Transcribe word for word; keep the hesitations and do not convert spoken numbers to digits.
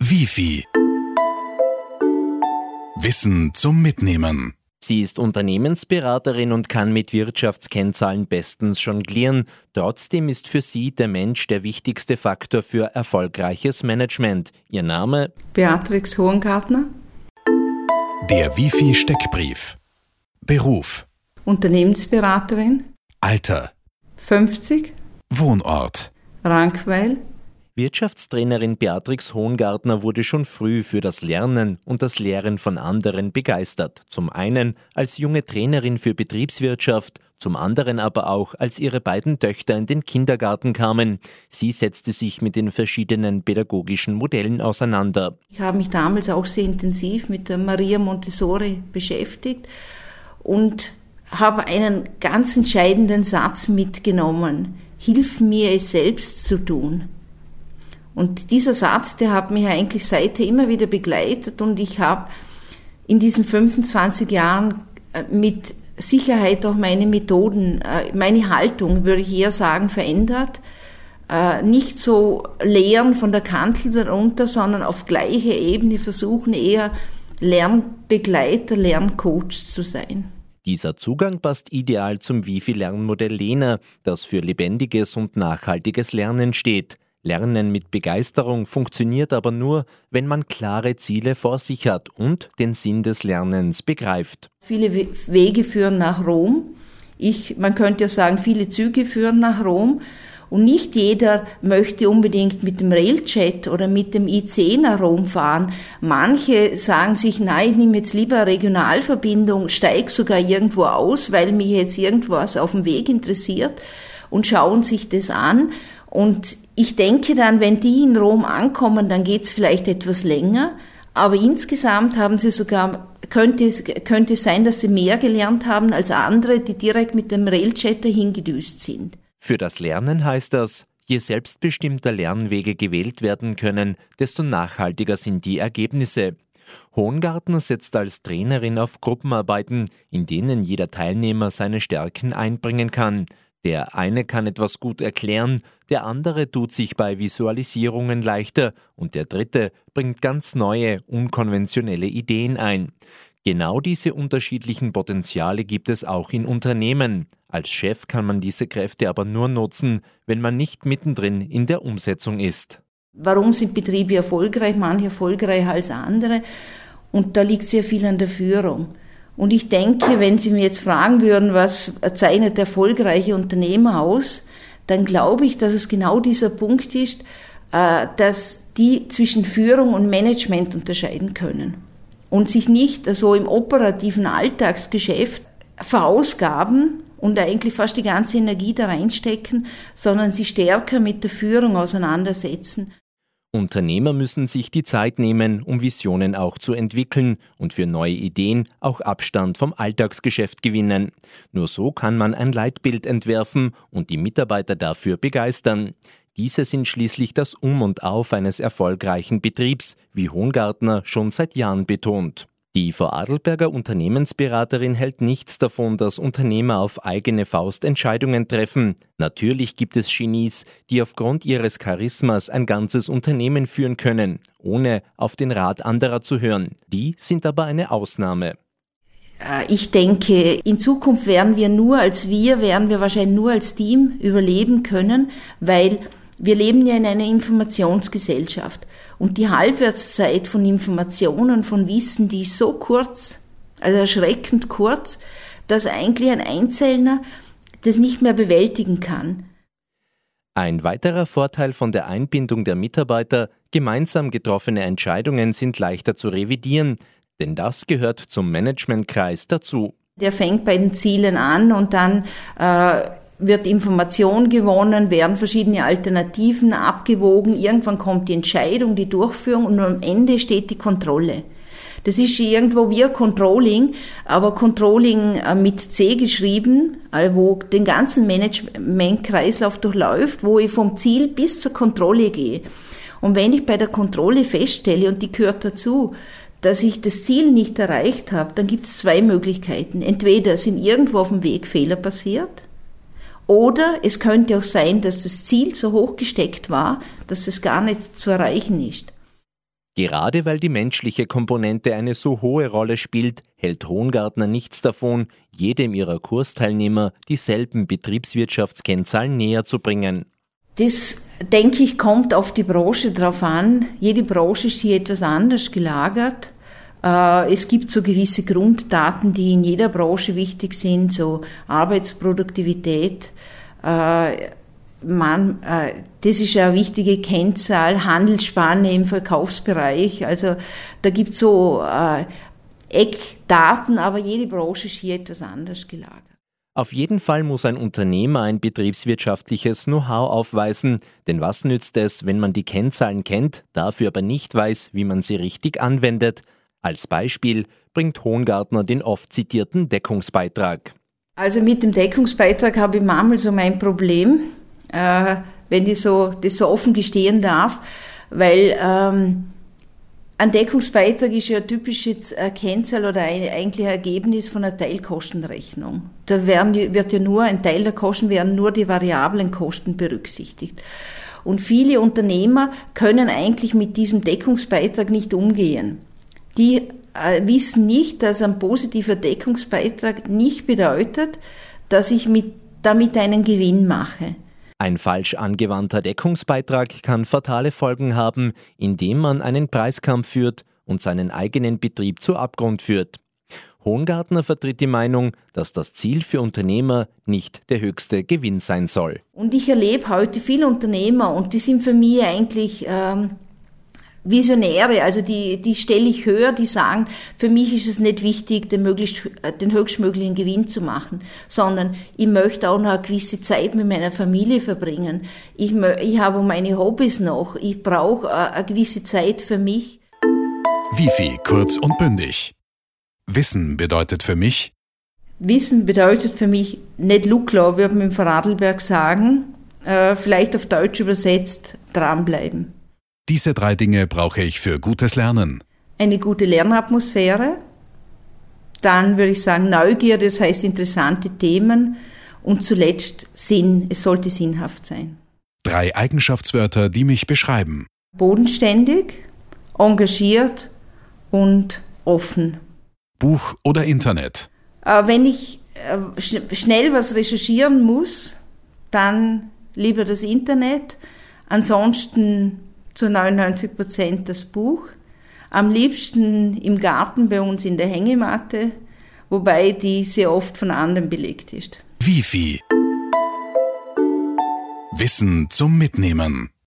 Wifi. Wissen zum Mitnehmen. Sie ist Unternehmensberaterin und kann mit Wirtschaftskennzahlen bestens jonglieren. Trotzdem ist für sie der Mensch der wichtigste Faktor für erfolgreiches Management. Ihr Name? Beatrix Hohengartner. Der Wifi-Steckbrief. Beruf. Unternehmensberaterin. Alter. fünfzig. Wohnort. Rankweil. Wirtschaftstrainerin Beatrix Hohengartner wurde schon früh für das Lernen und das Lehren von anderen begeistert. Zum einen als junge Trainerin für Betriebswirtschaft, zum anderen aber auch, als ihre beiden Töchter in den Kindergarten kamen. Sie setzte sich mit den verschiedenen pädagogischen Modellen auseinander. Ich habe mich damals auch sehr intensiv mit der Maria Montessori beschäftigt und habe einen ganz entscheidenden Satz mitgenommen: Hilf mir, es selbst zu tun. Und dieser Satz, der hat mich eigentlich seither immer wieder begleitet, und ich habe in diesen fünfundzwanzig Jahren mit Sicherheit auch meine Methoden, meine Haltung, würde ich eher sagen, verändert. Nicht so lehren von der Kanzel darunter, sondern auf gleicher Ebene versuchen, eher Lernbegleiter, Lerncoach zu sein. Dieser Zugang passt ideal zum Wifi-Lernmodell Lena, das für lebendiges und nachhaltiges Lernen steht. Lernen mit Begeisterung funktioniert aber nur, wenn man klare Ziele vor sich hat und den Sinn des Lernens begreift. Viele Wege führen nach Rom. Ich, man könnte ja sagen, viele Züge führen nach Rom. Und nicht jeder möchte unbedingt mit dem Railjet oder mit dem I C E nach Rom fahren. Manche sagen sich, nein, ich nehme jetzt lieber eine Regionalverbindung, steige sogar irgendwo aus, weil mich jetzt irgendwas auf dem Weg interessiert, und schauen sich das an. Und ich denke dann, wenn die in Rom ankommen, dann geht es vielleicht etwas länger. Aber insgesamt haben sie sogar, könnte es, könnte es sein, dass sie mehr gelernt haben als andere, die direkt mit dem Railjet dahin gedüst sind. Für das Lernen heißt das, je selbstbestimmter Lernwege gewählt werden können, desto nachhaltiger sind die Ergebnisse. Hohengartner setzt als Trainerin auf Gruppenarbeiten, in denen jeder Teilnehmer seine Stärken einbringen kann. Der eine kann etwas gut erklären, der andere tut sich bei Visualisierungen leichter und der dritte bringt ganz neue, unkonventionelle Ideen ein. Genau diese unterschiedlichen Potenziale gibt es auch in Unternehmen. Als Chef kann man diese Kräfte aber nur nutzen, wenn man nicht mittendrin in der Umsetzung ist. Warum sind Betriebe erfolgreich, manche erfolgreicher als andere? Und da liegt sehr viel an der Führung. Und ich denke, wenn Sie mir jetzt fragen würden, was zeichnet erfolgreiche Unternehmer aus, dann glaube ich, dass es genau dieser Punkt ist, dass die zwischen Führung und Management unterscheiden können und sich nicht so im operativen Alltagsgeschäft verausgaben und eigentlich fast die ganze Energie da reinstecken, sondern sich stärker mit der Führung auseinandersetzen. Unternehmer müssen sich die Zeit nehmen, um Visionen auch zu entwickeln und für neue Ideen auch Abstand vom Alltagsgeschäft gewinnen. Nur so kann man ein Leitbild entwerfen und die Mitarbeiter dafür begeistern. Diese sind schließlich das Um und Auf eines erfolgreichen Betriebs, wie Hohengartner schon seit Jahren betont. Die Vorarlberger Unternehmensberaterin hält nichts davon, dass Unternehmer auf eigene Faust Entscheidungen treffen. Natürlich gibt es Genies, die aufgrund ihres Charismas ein ganzes Unternehmen führen können, ohne auf den Rat anderer zu hören. Die sind aber eine Ausnahme. Ich denke, in Zukunft werden wir nur als wir, werden wir wahrscheinlich nur als Team überleben können, weil wir leben ja in einer Informationsgesellschaft. Und die Halbwertszeit von Informationen, von Wissen, die ist so kurz, also erschreckend kurz, dass eigentlich ein Einzelner das nicht mehr bewältigen kann. Ein weiterer Vorteil von der Einbindung der Mitarbeiter: gemeinsam getroffene Entscheidungen sind leichter zu revidieren, denn das gehört zum Managementkreis dazu. Der fängt bei den Zielen an und dann äh, wird Information gewonnen, werden verschiedene Alternativen abgewogen, irgendwann kommt die Entscheidung, die Durchführung und am Ende steht die Kontrolle. Das ist irgendwo wie ein Controlling, aber Controlling mit C geschrieben, wo den ganzen Managementkreislauf durchläuft, wo ich vom Ziel bis zur Kontrolle gehe. Und wenn ich bei der Kontrolle feststelle, und die gehört dazu, dass ich das Ziel nicht erreicht habe, dann gibt es zwei Möglichkeiten. Entweder sind irgendwo auf dem Weg Fehler passiert, oder es könnte auch sein, dass das Ziel so hoch gesteckt war, dass es gar nicht zu erreichen ist. Gerade weil die menschliche Komponente eine so hohe Rolle spielt, hält Hohngartner nichts davon, jedem ihrer Kursteilnehmer dieselben Betriebswirtschaftskennzahlen näher zu bringen. Das, denke ich, kommt auf die Branche drauf an. Jede Branche ist hier etwas anders gelagert. Es gibt so gewisse Grunddaten, die in jeder Branche wichtig sind, so Arbeitsproduktivität. Man, das ist eine wichtige Kennzahl, Handelsspanne im Verkaufsbereich. Also da gibt es so Eckdaten, aber jede Branche ist hier etwas anders gelagert. Auf jeden Fall muss ein Unternehmer ein betriebswirtschaftliches Know-how aufweisen, denn was nützt es, wenn man die Kennzahlen kennt, dafür aber nicht weiß, wie man sie richtig anwendet? Als Beispiel bringt Hohngartner den oft zitierten Deckungsbeitrag. Also mit dem Deckungsbeitrag habe ich manchmal so mein Problem, äh, wenn ich so, das so offen gestehen darf, weil ähm, ein Deckungsbeitrag ist ja ein typisches Kennzahl oder ein, eigentlich ein Ergebnis von einer Teilkostenrechnung. Da werden, wird ja nur, ein Teil der Kosten werden nur die variablen Kosten berücksichtigt. Und viele Unternehmer können eigentlich mit diesem Deckungsbeitrag nicht umgehen. Die äh, wissen nicht, dass ein positiver Deckungsbeitrag nicht bedeutet, dass ich mit, damit einen Gewinn mache. Ein falsch angewandter Deckungsbeitrag kann fatale Folgen haben, indem man einen Preiskampf führt und seinen eigenen Betrieb zu Abgrund führt. Hohngartner vertritt die Meinung, dass das Ziel für Unternehmer nicht der höchste Gewinn sein soll. Und ich erlebe heute viele Unternehmer und die sind für mich eigentlich ähm, Visionäre, also die, die stelle ich höher, die sagen, für mich ist es nicht wichtig, den, möglichst, den höchstmöglichen Gewinn zu machen, sondern ich möchte auch noch eine gewisse Zeit mit meiner Familie verbringen. Ich, ich habe meine Hobbys noch, ich brauche eine gewisse Zeit für mich. Wifi, kurz und bündig. Wissen bedeutet für mich? Wissen bedeutet für mich nicht Luklau, würde man im Vorarlberg sagen, äh, vielleicht auf Deutsch übersetzt, dranbleiben. Diese drei Dinge brauche ich für gutes Lernen. Eine gute Lernatmosphäre, dann würde ich sagen Neugier, das heißt interessante Themen und zuletzt Sinn, es sollte sinnhaft sein. Drei Eigenschaftswörter, die mich beschreiben. Bodenständig, engagiert und offen. Buch oder Internet? Äh, wenn ich äh, sch- schnell was recherchieren muss, dann lieber das Internet, ansonsten zu neunundneunzig Prozent das Buch, am liebsten im Garten bei uns in der Hängematte, wobei die sehr oft von anderen belegt ist. Wifi. Wissen zum Mitnehmen.